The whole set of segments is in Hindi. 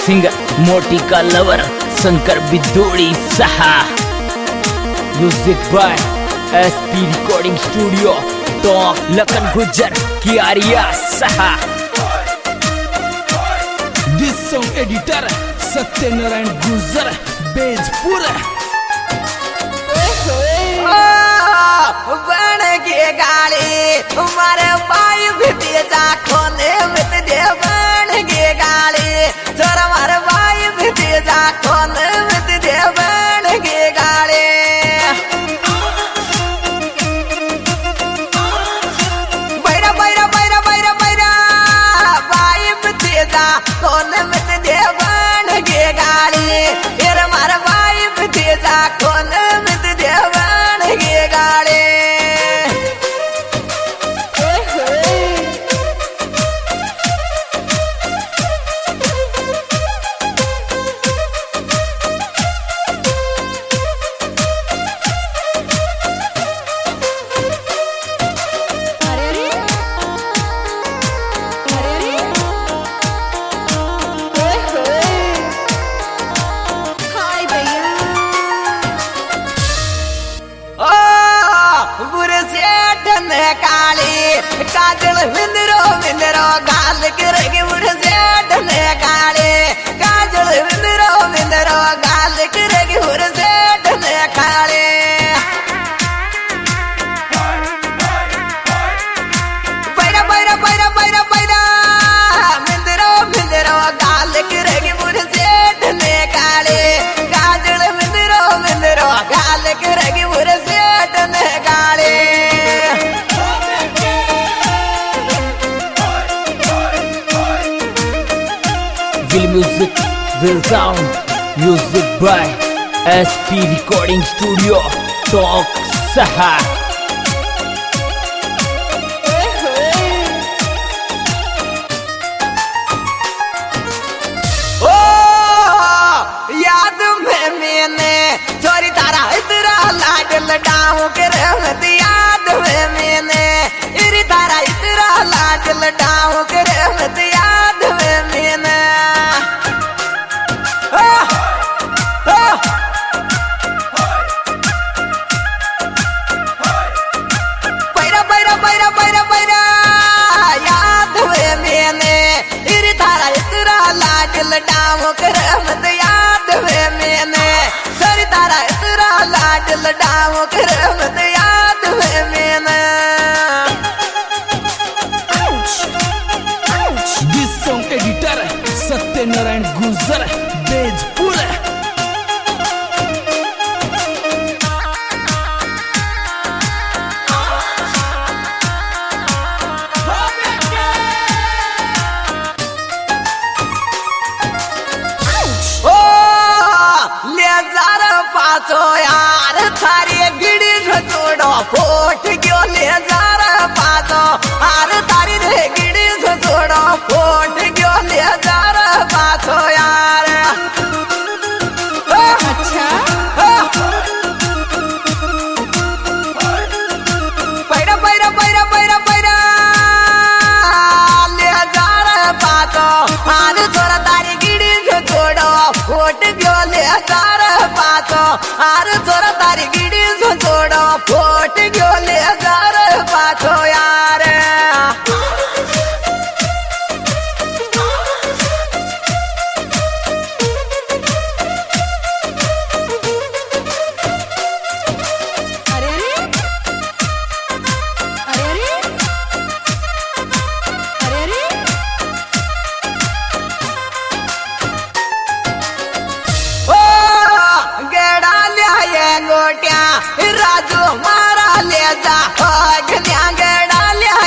सिंगर मोटी का लवर शंकर बिदोड़ी सहा। Music by SP recording studio टॉक लखन गुजर कियारिया सहा। दिस सॉन्ग एडिटर सत्यनारायण गुजर बेजपुर। बन के गाड़ी तुम्हारे भाई भी जा खोने मित दे बन के गाड़ी चोर हमारे भाई भी जा खोने मित दे बन के गाड़ी। बैरा बैरा बैरा बैरा बैरा भाई भी जा खोने मित दे बन के गाड़ी फिर हमारे भाई भी जा खोने मित दे बन के गाड़ी। काली काजल विंदरो विंदरो गाल गिरगी उड़ से ढने काली काजल विंदरो विंदरो गाल गिरगी उड़ से ढने काली। बैरा बैरा बैरा बैरा बैरा विंदरो विंदरो गाल गिरगी उड़ से ढने काली काजल विंदरो विंदरो गाल गिरगी उड़ से ढने काली। Music will sound. Music by SP Recording Studio Talk Saha। ओ याद में मैंने चोरी तारा इतरा लाडल डाऊ के रहमत याद में मैंने इरी तारा इतरा लाडल डाऊ के रहमत याद में मैंने। बैरा बैरा बैरा बैरा बैरा याद हुए मैंने इरी तारा इतरा लाडल डाऊ के रहमत याद हुए मैंने सरी तारा इतरा लाडल डाऊ के रहमत याद हुए मैंने। दिस सॉन्ग एडिटर सत्यनारायण गुजर बेजपुर। पाचो यार थारी गिड़ी छोड़ो फोट गयो ले जार पाचो आर थारी रे गिड़ी छोड़ो फोट गयो ले जार पाचो यार। अच्छा बैरा बैरा बैरा बैरा बैरा ले जार पाचो आर छोरा तारी गिड़ी छोड़ो फोट गयो ले जार पाचो आर छोरा तारी गिड़ी छोड़ो फोट गयो ले जार पाचो यार। गोटिया राजू मारा ले जा गड़ा ले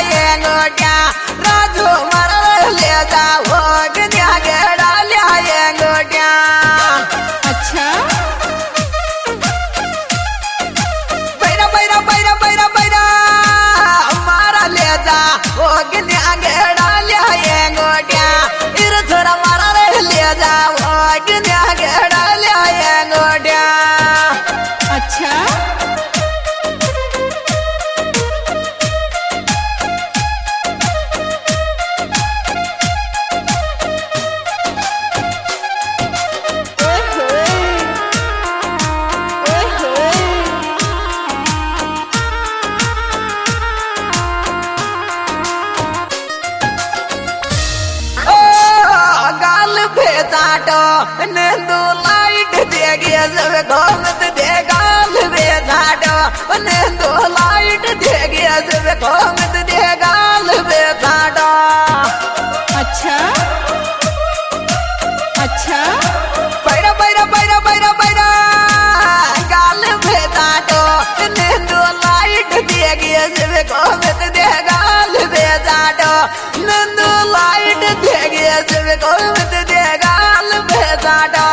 भेजाटो नंदू लाइट देगी जब घूमत दे गाल भेजाटो नंदू लाइट देगी जब घूमत दे गाल भेजाटो। अच्छा अच्छा पैरा पैरा पैरा पैरा पैरा गाल भेजाटो नंदू लाइट देगी जब घूमत दे गाल भेजाटो नंदू लाइट देगी जब घूमत दे गाल भेजाटो।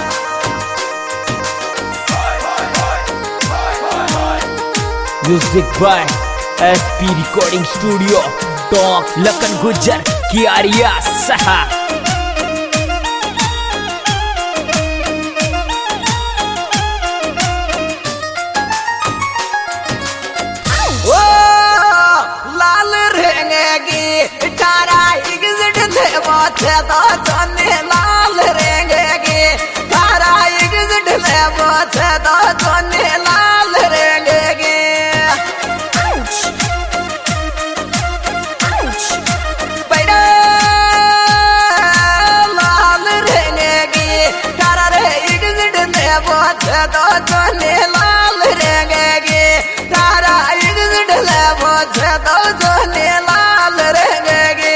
Music by SP recording studio टॉक लखन गुज्जर की आर्या सहा। ओ लाल रेंगेगी तारा एग्जिट लेबो छे तो जोने लाल रेंगेगी तारा एग्जिट लेबो छे तो जोने लाल रेंगेगी। पैरा लाल रेंगेगी तारा रे एग्जिट लेबो छे तो जोने लाल रेंगेगी तारा एग्जिट लेबो छे तो जोने लाल रेंगेगी।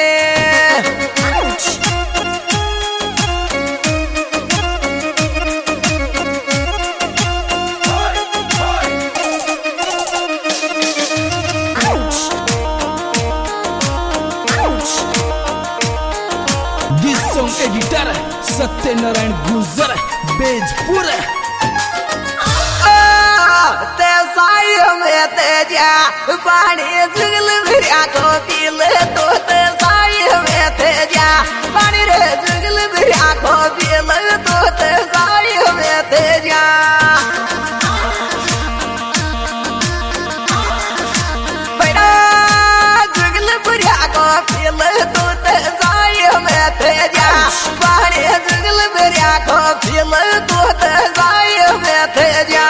This song editor Satyanarayan Gurjar Bejpur. ते साई में तेजा पानी जुगल भिरिया को पीले तो ते साई में तेजा पानी रे जुगल भिरिया को पीले तो ते साई में तेजा। पैरा जुगल भिरिया को पीले तो ते साई में तेजा पानी जुगल भिरिया को पीले तो ते साई में तेजा।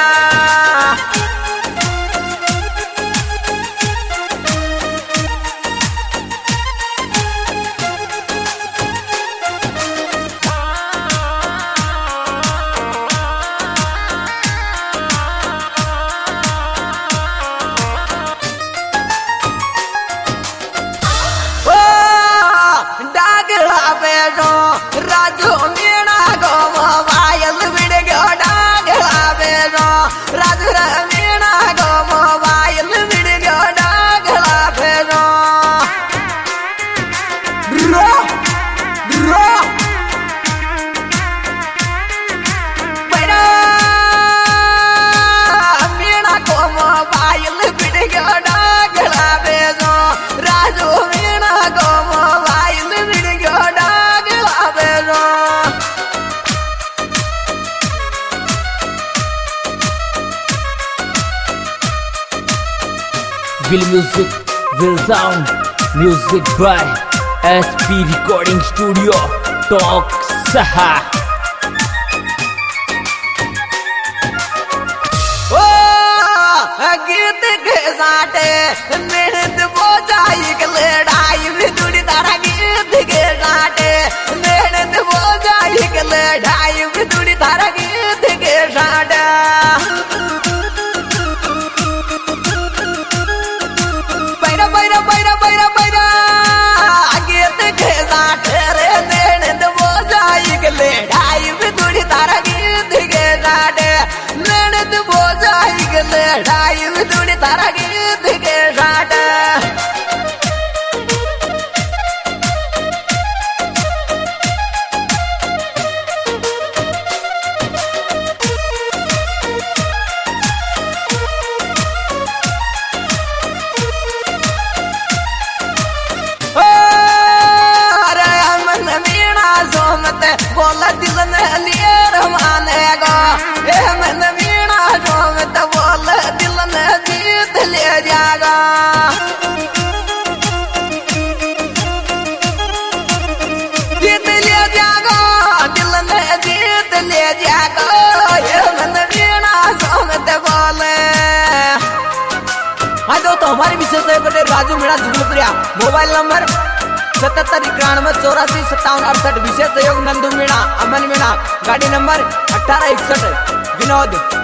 राजू मीणा गो मोबाइल बिड़ गयो डागला बेरो राजू मीणा गो मोबाइल बिड़ गयो डागला बेरो। रो रो पैरा मीणा को मोबाइल बिड़ गयो डागला बेरो राजू मीणा गो मोबाइल बिड़ गयो डागला बेरो। Will music will sound music by SP recording studio talk saha। ओ गीत के साटे मेहनत बोझाई के लड़ाई में दूरी तारा गीत के साटे मेहनत बोझाई के लड़ाई में दूरी तारा गीत के साटे। पैरा पैरा पैरा पैरा पैरा गीत के साटे रे मेहनत बोझाई के लड़ाई में दूरी तारा गीत के साटे मेहनत बोझाई के लड़ाई में दूरी तारा गीत के साटे। बोला दिल ने लिए रमाने गो मन मीणा जो मत बोल दिल ने जीत ले जागा। जीत ले जागा दिल ने जीत ले जागा मन मीणा जो मत बोले। हाँ दोस्तों हमारी विशेष है राजू मीणा जुगलपुरिया मोबाइल नंबर 77 91 84 57 68। विशेष सहयोग नंदू मीणा, अमन मीणा। गाड़ी नंबर 1861। विनोद।